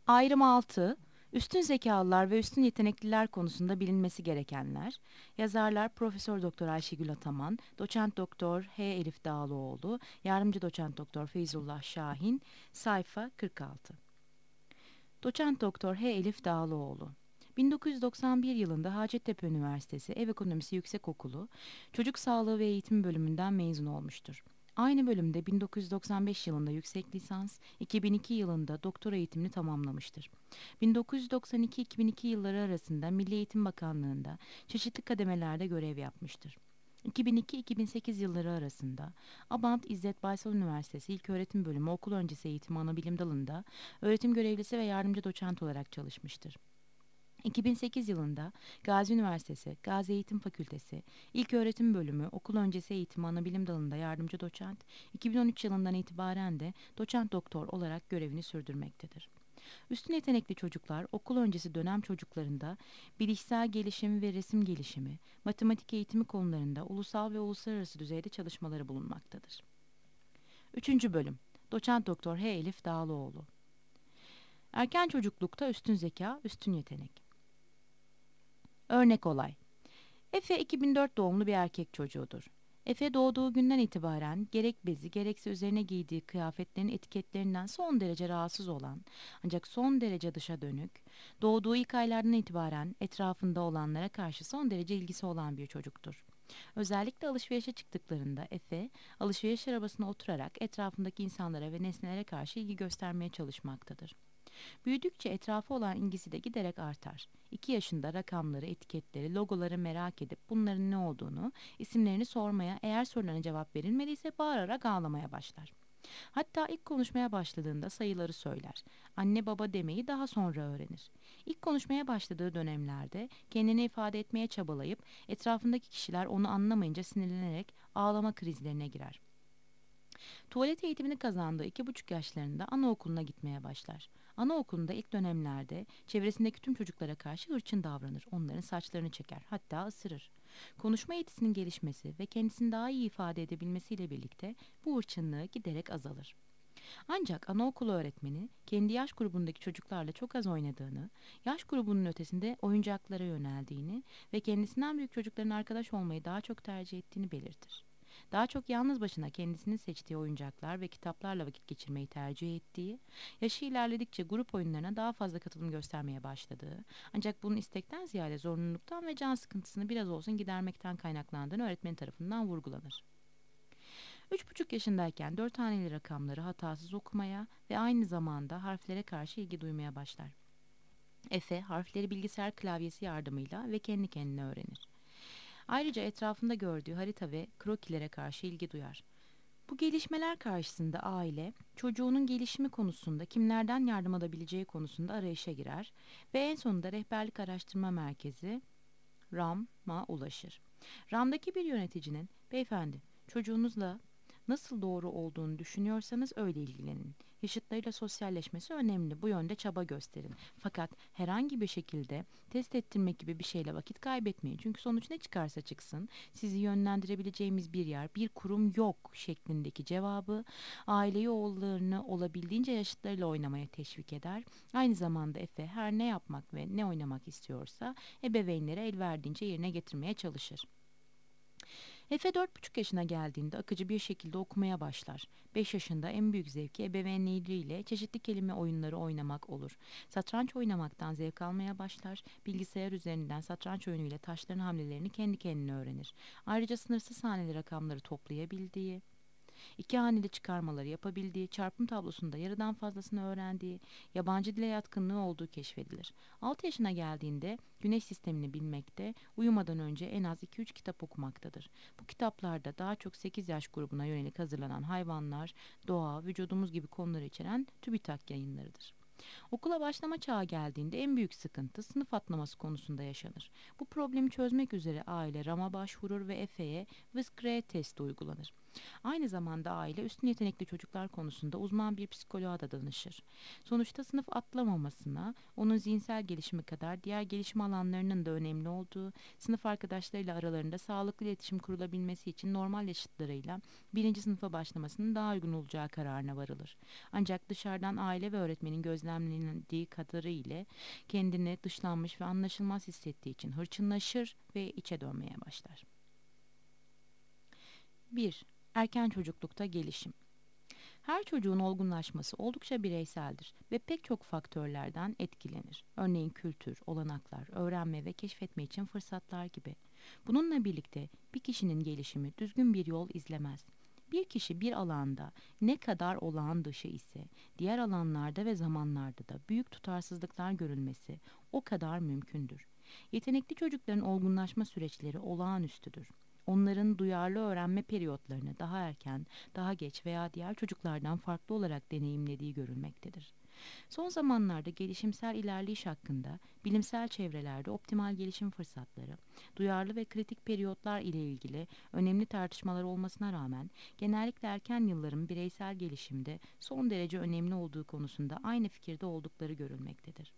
Ayrım 6. Üstün zekalılar ve üstün yetenekliler konusunda bilinmesi gerekenler. Yazarlar Profesör Doktor Ayşegül Ataman, Doçent Doktor H. Elif Dağlıoğlu, Yardımcı Doçent Doktor Feyzullah Şahin, sayfa 46. Doçent Doktor H. Elif Dağlıoğlu 1991 yılında Hacettepe Üniversitesi Ev Ekonomisi Yüksekokulu Çocuk Sağlığı ve Eğitimi bölümünden mezun olmuştur. Aynı bölümde 1995 yılında yüksek lisans, 2002 yılında doktora eğitimini tamamlamıştır. 1992-2002 yılları arasında Milli Eğitim Bakanlığı'nda çeşitli kademelerde görev yapmıştır. 2002-2008 yılları arasında Abant İzzet Baysal Üniversitesi İlköğretim Bölümü Okul Öncesi Eğitimi Anabilim Dalı'nda öğretim görevlisi ve yardımcı doçent olarak çalışmıştır. 2008 yılında Gazi Üniversitesi Gazi Eğitim Fakültesi İlköğretim Bölümü Okul Öncesi Eğitimi Anabilim Dalı'nda yardımcı doçent, 2013 yılından itibaren de doçent doktor olarak görevini sürdürmektedir. Üstün yetenekli çocuklar okul öncesi dönem çocuklarında bilişsel gelişim ve resim gelişimi, matematik eğitimi konularında ulusal ve uluslararası düzeyde çalışmaları bulunmaktadır. 3. Bölüm Doçent Doktor H. Elif Dağlıoğlu. Erken çocuklukta üstün zeka, üstün yetenek. Örnek olay. Efe 2004 doğumlu bir erkek çocuğudur. Efe doğduğu günden itibaren gerek bezi gerekse üzerine giydiği kıyafetlerin etiketlerinden son derece rahatsız olan ancak son derece dışa dönük, doğduğu ilk aylardan itibaren etrafında olanlara karşı son derece ilgisi olan bir çocuktur. Özellikle alışverişe çıktıklarında Efe, alışveriş arabasına oturarak etrafındaki insanlara ve nesnelere karşı ilgi göstermeye çalışmaktadır. Büyüdükçe etrafı olan ilgisi de giderek artar. 2 yaşında rakamları, etiketleri, logoları merak edip bunların ne olduğunu, isimlerini sormaya, eğer sorularına cevap verilmediyse bağırarak ağlamaya başlar. Hatta ilk konuşmaya başladığında sayıları söyler. Anne baba demeyi daha sonra öğrenir. İlk konuşmaya başladığı dönemlerde kendini ifade etmeye çabalayıp etrafındaki kişiler onu anlamayınca sinirlenerek ağlama krizlerine girer. Tuvalet eğitimini kazandığı 2,5 yaşlarında anaokuluna gitmeye başlar. Anaokulunda ilk dönemlerde çevresindeki tüm çocuklara karşı hırçın davranır, onların saçlarını çeker, hatta ısırır. Konuşma yetisinin gelişmesi ve kendisini daha iyi ifade edebilmesiyle birlikte bu hırçınlığı giderek azalır. Ancak anaokulu öğretmeni kendi yaş grubundaki çocuklarla çok az oynadığını, yaş grubunun ötesinde oyuncaklara yöneldiğini ve kendisinden büyük çocukların arkadaş olmayı daha çok tercih ettiğini belirtir. Daha çok yalnız başına kendisinin seçtiği oyuncaklar ve kitaplarla vakit geçirmeyi tercih ettiği, yaşı ilerledikçe grup oyunlarına daha fazla katılım göstermeye başladığı, ancak bunun istekten ziyade zorunluluktan ve can sıkıntısını biraz olsun gidermekten kaynaklandığını öğretmen tarafından vurgulanır. 3,5 yaşındayken 4 haneli rakamları hatasız okumaya ve aynı zamanda harflere karşı ilgi duymaya başlar. Efe, harfleri bilgisayar klavyesi yardımıyla ve kendi kendine öğrenir. Ayrıca etrafında gördüğü harita ve krokilere karşı ilgi duyar. Bu gelişmeler karşısında aile, çocuğunun gelişimi konusunda kimlerden yardım alabileceği konusunda arayışa girer ve en sonunda Rehberlik Araştırma Merkezi, RAM'a ulaşır. RAM'daki bir yöneticinin, "Beyefendi, çocuğunuzla nasıl doğru olduğunu düşünüyorsanız öyle ilgilenin. Yaşıtlarıyla sosyalleşmesi önemli. Bu yönde çaba gösterin. Fakat herhangi bir şekilde test ettirmek gibi bir şeyle vakit kaybetmeyin. Çünkü sonuç ne çıkarsa çıksın, sizi yönlendirebileceğimiz bir yer, bir kurum yok" şeklindeki cevabı aileyi oğullarını olabildiğince yaşıtlarıyla oynamaya teşvik eder. Aynı zamanda Efe her ne yapmak ve ne oynamak istiyorsa ebeveynlere el verdiğince yerine getirmeye çalışır. Efe 4,5 yaşına geldiğinde akıcı bir şekilde okumaya başlar. 5 yaşında en büyük zevki ebeveynleriyle çeşitli kelime oyunları oynamak olur. Satranç oynamaktan zevk almaya başlar. Bilgisayar üzerinden satranç oyunuyla taşların hamlelerini kendi kendine öğrenir. Ayrıca sınırsız haneli rakamları toplayabildiği, 2 haneli çıkarmaları yapabildiği, çarpım tablosunda yarıdan fazlasını öğrendiği, yabancı dile yatkınlığı olduğu keşfedilir. 6 yaşına geldiğinde Güneş sistemini bilmekte, uyumadan önce en az 2-3 kitap okumaktadır. Bu kitaplarda daha çok 8 yaş grubuna yönelik hazırlanan hayvanlar, doğa, vücudumuz gibi konuları içeren TÜBİTAK yayınlarıdır. Okula başlama çağı geldiğinde en büyük sıkıntı sınıf atlaması konusunda yaşanır. Bu problemi çözmek üzere aile RAM'a başvurur ve Efe'ye WISC-R testi uygulanır. Aynı zamanda aile üstün yetenekli çocuklar konusunda uzman bir psikoloğa da danışır. Sonuçta sınıf atlamamasına, onun zihinsel gelişimi kadar diğer gelişim alanlarının da önemli olduğu, sınıf arkadaşlarıyla aralarında sağlıklı iletişim kurulabilmesi için normal yaşıtlarıyla birinci sınıfa başlamasının daha uygun olacağı kararına varılır. Ancak dışarıdan aile ve öğretmenin gözlemlendiği kadarıyla kendini dışlanmış ve anlaşılmaz hissettiği için hırçınlaşır ve içe dönmeye başlar. 1. Erken çocuklukta gelişim. Her çocuğun olgunlaşması oldukça bireyseldir ve pek çok faktörlerden etkilenir. Örneğin kültür, olanaklar, öğrenme ve keşfetme için fırsatlar gibi. Bununla birlikte bir kişinin gelişimi düzgün bir yol izlemez. Bir kişi bir alanda ne kadar olağan dışı ise diğer alanlarda ve zamanlarda da büyük tutarsızlıklar görülmesi o kadar mümkündür. Yetenekli çocukların olgunlaşma süreçleri olağanüstüdür. Onların duyarlı öğrenme periyotlarını daha erken, daha geç veya diğer çocuklardan farklı olarak deneyimlediği görülmektedir. Son zamanlarda gelişimsel ilerleyiş hakkında bilimsel çevrelerde optimal gelişim fırsatları, duyarlı ve kritik periyotlar ile ilgili önemli tartışmalar olmasına rağmen genellikle erken yılların bireysel gelişimde son derece önemli olduğu konusunda aynı fikirde oldukları görülmektedir.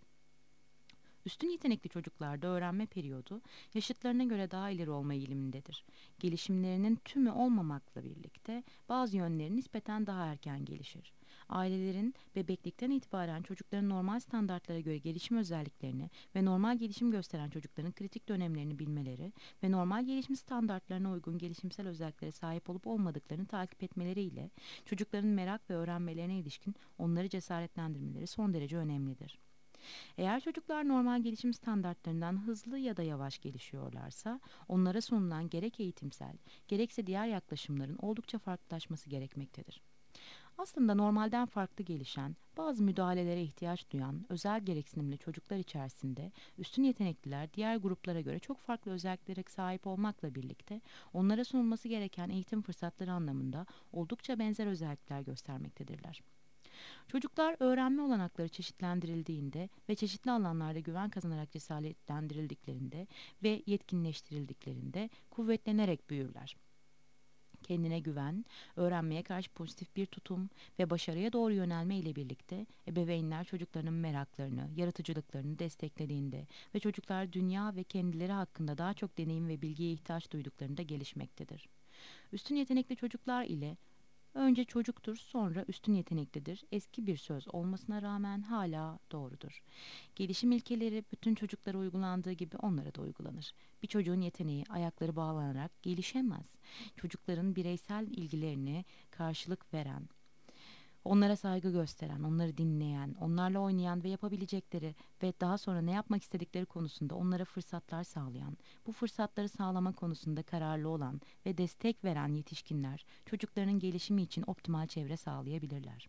Üstün yetenekli çocuklarda öğrenme periyodu yaşıtlarına göre daha ileri olma eğilimindedir. Gelişimlerinin tümü olmamakla birlikte bazı yönleri nispeten daha erken gelişir. Ailelerin bebeklikten itibaren çocukların normal standartlara göre gelişim özelliklerini ve normal gelişim gösteren çocukların kritik dönemlerini bilmeleri ve normal gelişim standartlarına uygun gelişimsel özelliklere sahip olup olmadıklarını takip etmeleriyle çocukların merak ve öğrenmelerine ilişkin onları cesaretlendirmeleri son derece önemlidir. Eğer çocuklar normal gelişim standartlarından hızlı ya da yavaş gelişiyorlarsa, onlara sunulan gerek eğitimsel, gerekse diğer yaklaşımların oldukça farklılaşması gerekmektedir. Aslında normalden farklı gelişen, bazı müdahalelere ihtiyaç duyan, özel gereksinimli çocuklar içerisinde üstün yetenekliler diğer gruplara göre çok farklı özelliklere sahip olmakla birlikte onlara sunulması gereken eğitim fırsatları anlamında oldukça benzer özellikler göstermektedirler. Çocuklar öğrenme olanakları çeşitlendirildiğinde ve çeşitli alanlarda güven kazanarak cesaretlendirildiklerinde ve yetkinleştirildiklerinde kuvvetlenerek büyürler. Kendine güven, öğrenmeye karşı pozitif bir tutum ve başarıya doğru yönelme ile birlikte ebeveynler çocuklarının meraklarını, yaratıcılıklarını desteklediğinde ve çocuklar dünya ve kendileri hakkında daha çok deneyim ve bilgiye ihtiyaç duyduklarında gelişmektedir. Üstün yetenekli çocuklar ile önce çocuktur, sonra üstün yeteneklidir. Eski bir söz olmasına rağmen hala doğrudur. Gelişim ilkeleri bütün çocuklara uygulandığı gibi onlara da uygulanır. Bir çocuğun yeteneği ayakları bağlanarak gelişemez. Çocukların bireysel ilgilerine karşılık veren, onlara saygı gösteren, onları dinleyen, onlarla oynayan ve yapabilecekleri ve daha sonra ne yapmak istedikleri konusunda onlara fırsatlar sağlayan, bu fırsatları sağlama konusunda kararlı olan ve destek veren yetişkinler, çocuklarının gelişimi için optimal çevre sağlayabilirler.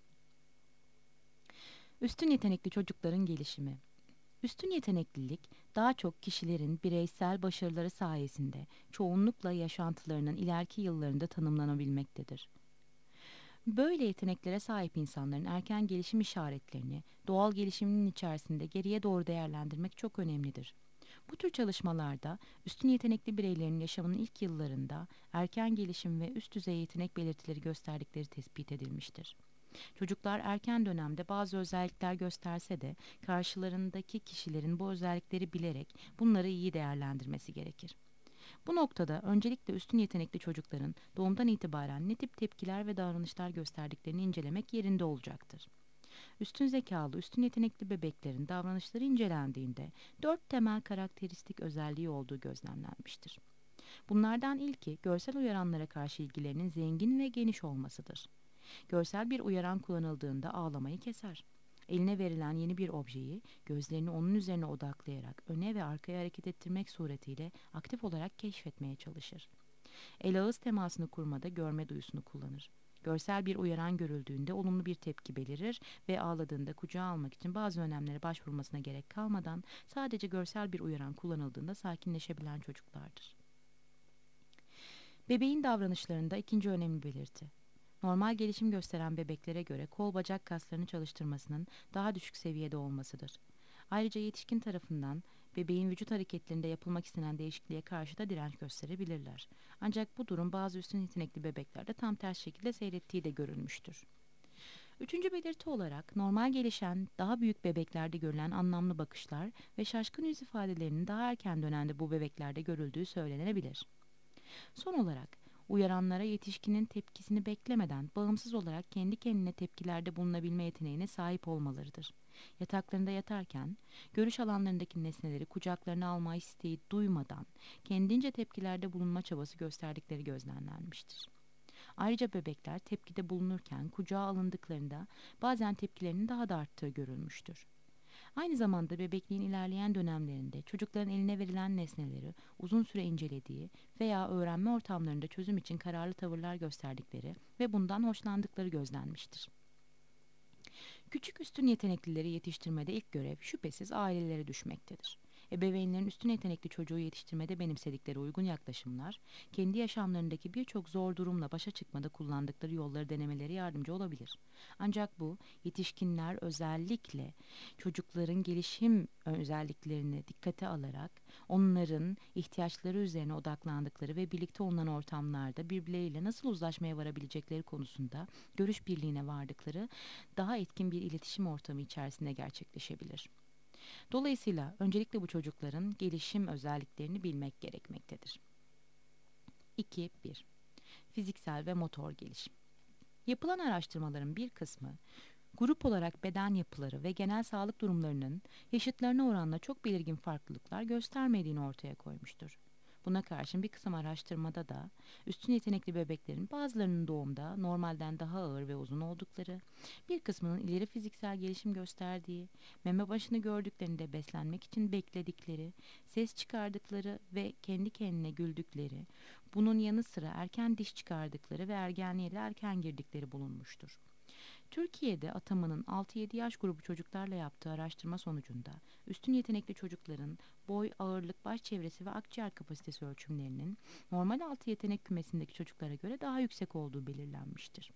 Üstün yetenekli çocukların gelişimi. Üstün yeteneklilik, daha çok kişilerin bireysel başarıları sayesinde çoğunlukla yaşantılarının ileriki yıllarında tanımlanabilmektedir. Böyle yeteneklere sahip insanların erken gelişim işaretlerini doğal gelişiminin içerisinde geriye doğru değerlendirmek çok önemlidir. Bu tür çalışmalarda üstün yetenekli bireylerin yaşamının ilk yıllarında erken gelişim ve üst düzey yetenek belirtileri gösterdikleri tespit edilmiştir. Çocuklar erken dönemde bazı özellikler gösterse de karşılarındaki kişilerin bu özellikleri bilerek bunları iyi değerlendirmesi gerekir. Bu noktada öncelikle üstün yetenekli çocukların doğumdan itibaren ne tip tepkiler ve davranışlar gösterdiklerini incelemek yerinde olacaktır. Üstün zekalı, üstün yetenekli bebeklerin davranışları incelendiğinde 4 temel karakteristik özelliği olduğu gözlemlenmiştir. Bunlardan ilki görsel uyaranlara karşı ilgilerinin zengin ve geniş olmasıdır. Görsel bir uyaran kullanıldığında ağlamayı keser. Eline verilen yeni bir objeyi gözlerini onun üzerine odaklayarak öne ve arkaya hareket ettirmek suretiyle aktif olarak keşfetmeye çalışır. El-ağız temasını kurmada görme duyusunu kullanır. Görsel bir uyaran görüldüğünde olumlu bir tepki belirir ve ağladığında kucağa almak için bazı önlemlere başvurmasına gerek kalmadan sadece görsel bir uyaran kullanıldığında sakinleşebilen çocuklardır. Bebeğin davranışlarında ikinci önemli belirti. Normal gelişim gösteren bebeklere göre kol bacak kaslarını çalıştırmasının daha düşük seviyede olmasıdır. Ayrıca yetişkin tarafından Bebeğin vücut hareketlerinde yapılmak istenen değişikliğe karşı da direnç gösterebilirler. Ancak bu durum bazı üstün yetenekli bebeklerde tam ters şekilde seyrettiği de görülmüştür. Üçüncü belirti olarak normal gelişen, daha büyük bebeklerde görülen anlamlı bakışlar ve şaşkın yüz ifadelerinin daha erken dönemde bu bebeklerde görüldüğü söylenebilir. Son olarak, uyaranlara yetişkinin tepkisini beklemeden bağımsız olarak kendi kendine tepkilerde bulunabilme yeteneğine sahip olmalarıdır. Yataklarında yatarken, görüş alanlarındaki nesneleri kucaklarına alma isteği duymadan kendince tepkilerde bulunma çabası gösterdikleri gözlemlenmiştir. Ayrıca bebekler tepkide bulunurken kucağa alındıklarında bazen tepkilerinin daha da arttığı görülmüştür. Aynı zamanda bebekliğin ilerleyen dönemlerinde çocukların eline verilen nesneleri uzun süre incelediği veya öğrenme ortamlarında çözüm için kararlı tavırlar gösterdikleri ve bundan hoşlandıkları gözlenmiştir. Küçük üstün yeteneklileri yetiştirmede ilk görev şüphesiz ailelere düşmektedir. Ebeveynlerin üstün yetenekli çocuğu yetiştirmede benimsedikleri uygun yaklaşımlar, kendi yaşamlarındaki birçok zor durumla başa çıkmada kullandıkları yolları denemeleri yardımcı olabilir. Ancak bu, yetişkinler özellikle çocukların gelişim özelliklerini dikkate alarak, onların ihtiyaçları üzerine odaklandıkları ve birlikte olunan ortamlarda birbirleriyle nasıl uzlaşmaya varabilecekleri konusunda görüş birliğine vardıkları daha etkin bir iletişim ortamı içerisinde gerçekleşebilir. Dolayısıyla öncelikle bu çocukların gelişim özelliklerini bilmek gerekmektedir. 2.1 Fiziksel ve motor gelişim. Yapılan araştırmaların bir kısmı, grup olarak beden yapıları ve genel sağlık durumlarının yaşıtlarına oranla çok belirgin farklılıklar göstermediğini ortaya koymuştur. Buna karşın bir kısım araştırmada da üstün yetenekli bebeklerin bazılarının doğumda normalden daha ağır ve uzun oldukları, bir kısmının ileri fiziksel gelişim gösterdiği, meme başını gördüklerinde beslenmek için bekledikleri, ses çıkardıkları ve kendi kendine güldükleri, bunun yanı sıra erken diş çıkardıkları ve ergenliğe de erken girdikleri bulunmuştur. Türkiye'de atamanın 6-7 yaş grubu çocuklarla yaptığı araştırma sonucunda üstün yetenekli çocukların boy, ağırlık, baş çevresi ve akciğer kapasitesi ölçümlerinin normal 6 yetenek kümesindeki çocuklara göre daha yüksek olduğu belirlenmiştir.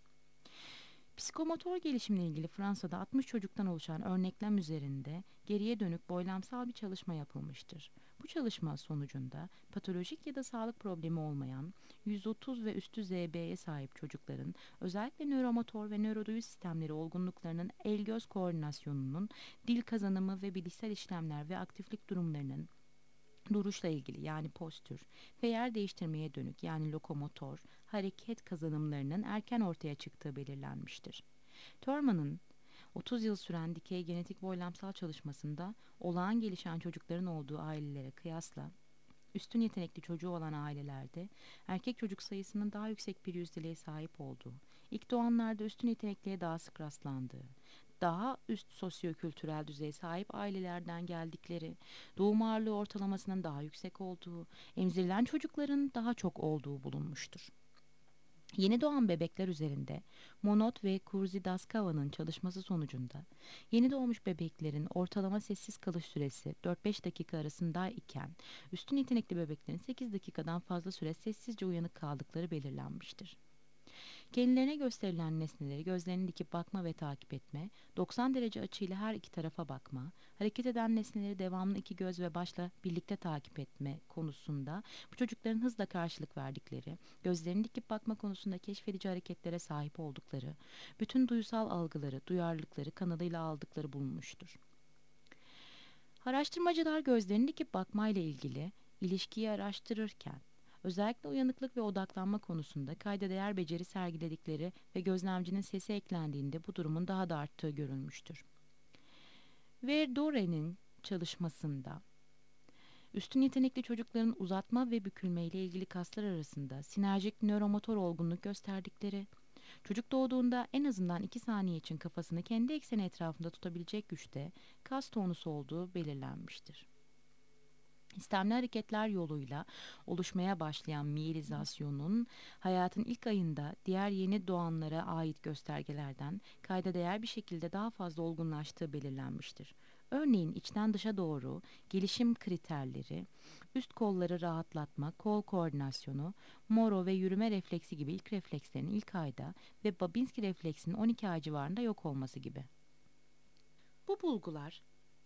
Psikomotor gelişimle ilgili Fransa'da 60 çocuktan oluşan örneklem üzerinde geriye dönük boylamsal bir çalışma yapılmıştır. Bu çalışma sonucunda patolojik ya da sağlık problemi olmayan 130 ve üstü ZB'ye sahip çocukların özellikle nöromotor ve nöroduyu sistemleri olgunluklarının el-göz koordinasyonunun, dil kazanımı ve bilişsel işlemler ve aktiflik durumlarının duruşla ilgili yani postür ve yer değiştirmeye dönük yani lokomotor, hareket kazanımlarının erken ortaya çıktığı belirlenmiştir. Thurman'ın 30 yıl süren dikey genetik boylamsal çalışmasında olağan gelişen çocukların olduğu ailelere kıyasla üstün yetenekli çocuğu olan ailelerde erkek çocuk sayısının daha yüksek bir yüzdeliğe sahip olduğu, ilk doğanlarda üstün yetenekliye daha sık rastlandığı, daha üst sosyokültürel düzeye sahip ailelerden geldikleri, doğum ağırlığı ortalamasının daha yüksek olduğu, emzirilen çocukların daha çok olduğu bulunmuştur. Yeni doğan bebekler üzerinde Monod ve Kurzidaskava'nın çalışması sonucunda yeni doğmuş bebeklerin ortalama sessiz kalış süresi 4-5 dakika arasında iken üstün yetenekli bebeklerin 8 dakikadan fazla süre sessizce uyanık kaldıkları belirlenmiştir. Kendilerine gösterilen nesneleri gözlerini dikip bakma ve takip etme, 90 derece açıyla her iki tarafa bakma, hareket eden nesneleri devamlı iki göz ve başla birlikte takip etme konusunda bu çocukların hızla karşılık verdikleri, gözlerini dikip bakma konusunda keşfedici hareketlere sahip oldukları, bütün duysal algıları, duyarlılıkları kanalıyla aldıkları bulunmuştur. Araştırmacılar gözlerini dikip bakmayla ilgili ilişkiyi araştırırken, özellikle uyanıklık ve odaklanma konusunda kayda değer beceri sergiledikleri ve gözlemcinin sesi eklendiğinde bu durumun daha da arttığı görülmüştür. Verdore'nin çalışmasında üstün yetenekli çocukların uzatma ve bükülme ile ilgili kaslar arasında sinerjik nöromotor olgunluk gösterdikleri, çocuk doğduğunda en azından 2 saniye için kafasını kendi ekseni etrafında tutabilecek güçte kas tonusu olduğu belirlenmiştir. İstemli hareketler yoluyla oluşmaya başlayan miyelizasyonun hayatın ilk ayında diğer yeni doğanlara ait göstergelerden kayda değer bir şekilde daha fazla olgunlaştığı belirlenmiştir. Örneğin içten dışa doğru gelişim kriterleri, üst kolları rahatlatma, kol koordinasyonu, Moro ve yürüme refleksi gibi ilk reflekslerin ilk ayda ve Babinski refleksinin 12 ay civarında yok olması gibi. Bu bulgular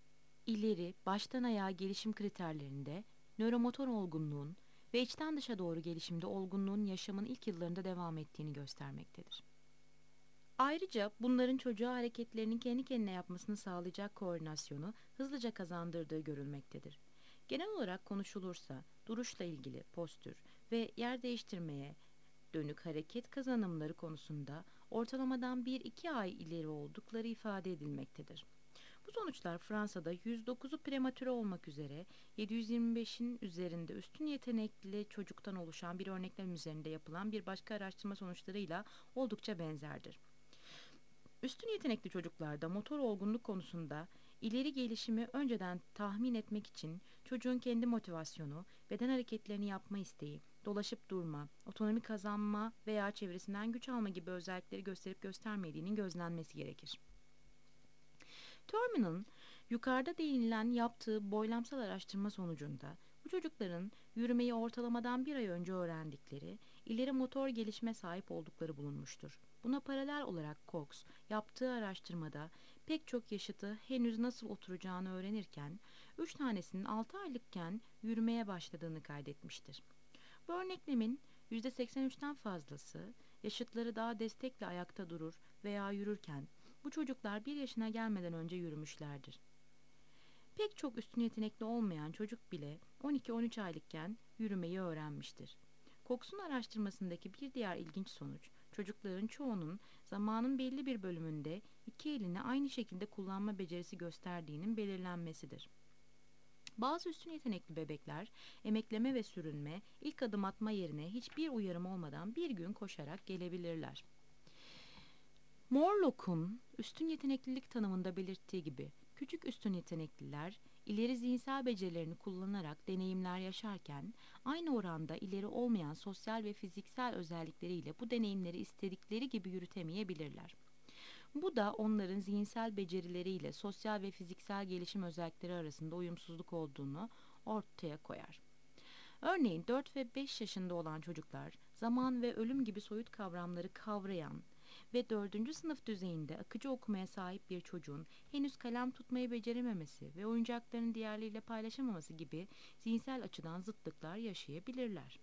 ileri, baştan ayağa gelişim kriterlerinde nöromotor olgunluğun ve içten dışa doğru gelişimde olgunluğun yaşamın ilk yıllarında devam ettiğini göstermektedir. Ayrıca bunların çocuğa hareketlerinin kendi kendine yapmasını sağlayacak koordinasyonu hızlıca kazandırdığı görülmektedir. Genel olarak konuşulursa duruşla ilgili postür ve yer değiştirmeye dönük hareket kazanımları konusunda ortalamadan 1-2 ay ileri oldukları ifade edilmektedir. Bu sonuçlar Fransa'da 109'u prematüre olmak üzere 725'in üzerinde üstün yetenekli çocuktan oluşan bir örneklem üzerinde yapılan bir başka araştırma sonuçlarıyla oldukça benzerdir. Üstün yetenekli çocuklarda motor olgunluk konusunda ileri gelişimi önceden tahmin etmek için çocuğun kendi motivasyonu, beden hareketlerini yapma isteği, dolaşıp durma, otonomi kazanma veya çevresinden güç alma gibi özellikleri gösterip göstermediğinin gözlenmesi gerekir. Terman'ın yukarıda değinilen yaptığı boylamsal araştırma sonucunda bu çocukların yürümeyi ortalamadan bir ay önce öğrendikleri, ileri motor gelişime sahip oldukları bulunmuştur. Buna paralel olarak Cox yaptığı araştırmada pek çok yaşıtı henüz nasıl oturacağını öğrenirken 3 tanesinin 6 aylıkken yürümeye başladığını kaydetmiştir. Bu örneklemin %83'ten fazlası yaşıtları daha destekle ayakta durur veya yürürken bu çocuklar 1 yaşına gelmeden önce yürümüşlerdir. Pek çok üstün yetenekli olmayan çocuk bile 12-13 aylıkken yürümeyi öğrenmiştir. Cox'un araştırmasındaki bir diğer ilginç sonuç, çocukların çoğunun zamanın belli bir bölümünde 2 elini aynı şekilde kullanma becerisi gösterdiğinin belirlenmesidir. Bazı üstün yetenekli bebekler emekleme ve sürünme, ilk adım atma yerine hiçbir uyarım olmadan bir gün koşarak gelebilirler. Morlock'un üstün yeteneklilik tanımında belirttiği gibi küçük üstün yetenekliler ileri zihinsel becerilerini kullanarak deneyimler yaşarken aynı oranda ileri olmayan sosyal ve fiziksel özellikleriyle bu deneyimleri istedikleri gibi yürütemeyebilirler. Bu da onların zihinsel becerileriyle sosyal ve fiziksel gelişim özellikleri arasında uyumsuzluk olduğunu ortaya koyar. Örneğin 4 ve 5 yaşında olan çocuklar zaman ve ölüm gibi soyut kavramları kavrayan ve 4. sınıf düzeyinde akıcı okumaya sahip bir çocuğun henüz kalem tutmayı becerememesi ve oyuncaklarını diğerleriyle paylaşamaması gibi zihinsel açıdan zıtlıklar yaşayabilirler.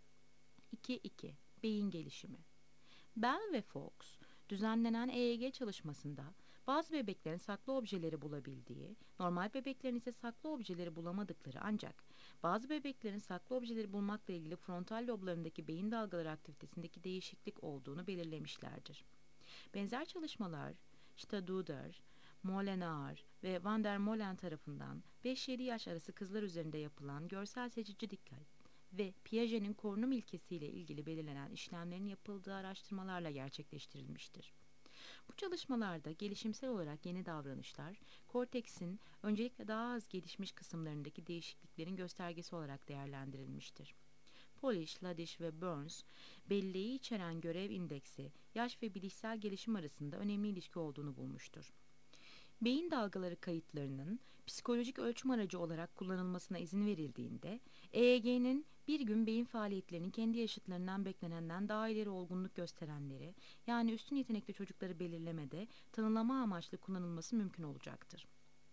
2.2 Beyin gelişimi. Bell ve Fox, düzenlenen EEG çalışmasında bazı bebeklerin saklı objeleri bulabildiği, normal bebeklerin ise saklı objeleri bulamadıkları ancak bazı bebeklerin saklı objeleri bulmakla ilgili frontal loblarındaki beyin dalgaları aktivitesindeki değişiklik olduğunu belirlemişlerdir. Benzer çalışmalar Staduder, Molenaar ve Van der Molen tarafından 5-7 yaş arası kızlar üzerinde yapılan görsel seçici dikkat ve Piaget'in korunum ilkesiyle ilgili belirlenen işlemlerin yapıldığı araştırmalarla gerçekleştirilmiştir. Bu çalışmalarda gelişimsel olarak yeni davranışlar, korteksin öncelikle daha az gelişmiş kısımlarındaki değişikliklerin göstergesi olarak değerlendirilmiştir. Polish, Ladish ve Burns, belleği içeren görev indeksi, yaş ve bilişsel gelişim arasında önemli ilişki olduğunu bulmuştur. Beyin dalgaları kayıtlarının psikolojik ölçüm aracı olarak kullanılmasına izin verildiğinde, EEG'nin bir gün beyin faaliyetlerinin kendi yaşıtlarından beklenenden daha ileri olgunluk gösterenleri, yani üstün yetenekli çocukları belirlemede tanımlama amaçlı kullanılması mümkün olacaktır.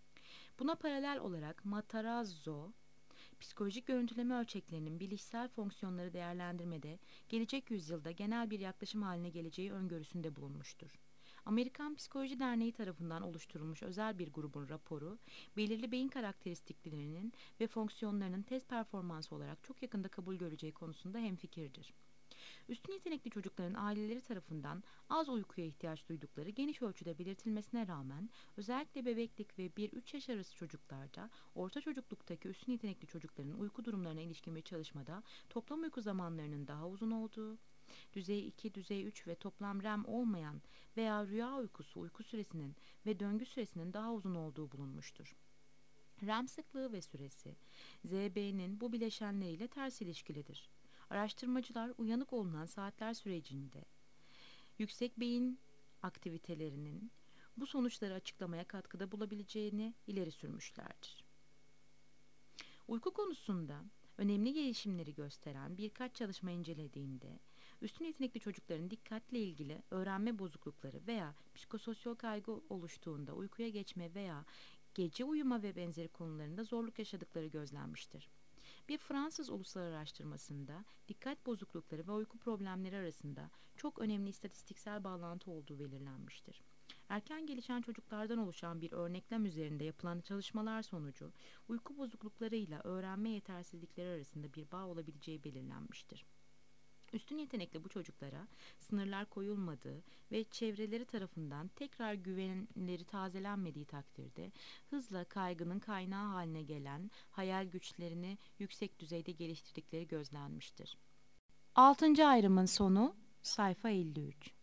Buna paralel olarak Matarazzo, psikolojik görüntüleme ölçeklerinin bilişsel fonksiyonları değerlendirmede gelecek yüzyılda genel bir yaklaşım haline geleceği öngörüsünde bulunmuştur. Amerikan Psikoloji Derneği tarafından oluşturulmuş özel bir grubun raporu, belirli beyin karakteristiklerinin ve fonksiyonlarının test performansı olarak çok yakında kabul göreceği konusunda hemfikirdir. Üstün yetenekli çocukların aileleri tarafından az uykuya ihtiyaç duydukları geniş ölçüde belirtilmesine rağmen özellikle bebeklik ve 1-3 yaş arası çocuklarda orta çocukluktaki üstün yetenekli çocukların uyku durumlarına ilişkin bir çalışmada toplam uyku zamanlarının daha uzun olduğu, düzey 2, düzey 3 ve toplam REM olmayan veya rüya uykusu uyku süresinin ve döngü süresinin daha uzun olduğu bulunmuştur. REM sıklığı ve süresi, ZB'nin bu bileşenleriyle ters ilişkilidir. Araştırmacılar uyanık olunan saatler sürecinde yüksek beyin aktivitelerinin bu sonuçları açıklamaya katkıda bulabileceğini ileri sürmüşlerdir. Uyku konusunda önemli gelişimleri gösteren birkaç çalışma incelediğinde, üstün yetenekli çocukların dikkatle ilgili öğrenme bozuklukları veya psikososyal kaygı oluştuğunda uykuya geçme veya gece uyuma ve benzeri konularında zorluk yaşadıkları gözlenmiştir. Bir Fransız ulusal araştırmasında dikkat bozuklukları ve uyku problemleri arasında çok önemli istatistiksel bağlantı olduğu belirlenmiştir. Erken gelişen çocuklardan oluşan bir örneklem üzerinde yapılan çalışmalar sonucu uyku bozukluklarıyla öğrenme yetersizlikleri arasında bir bağ olabileceği belirlenmiştir. Üstün yetenekli bu çocuklara sınırlar koyulmadığı ve çevreleri tarafından tekrar güvenleri tazelenmediği takdirde hızla kaygının kaynağı haline gelen hayal güçlerini yüksek düzeyde geliştirdikleri gözlenmiştir. 6. ayrımın sonu sayfa 53.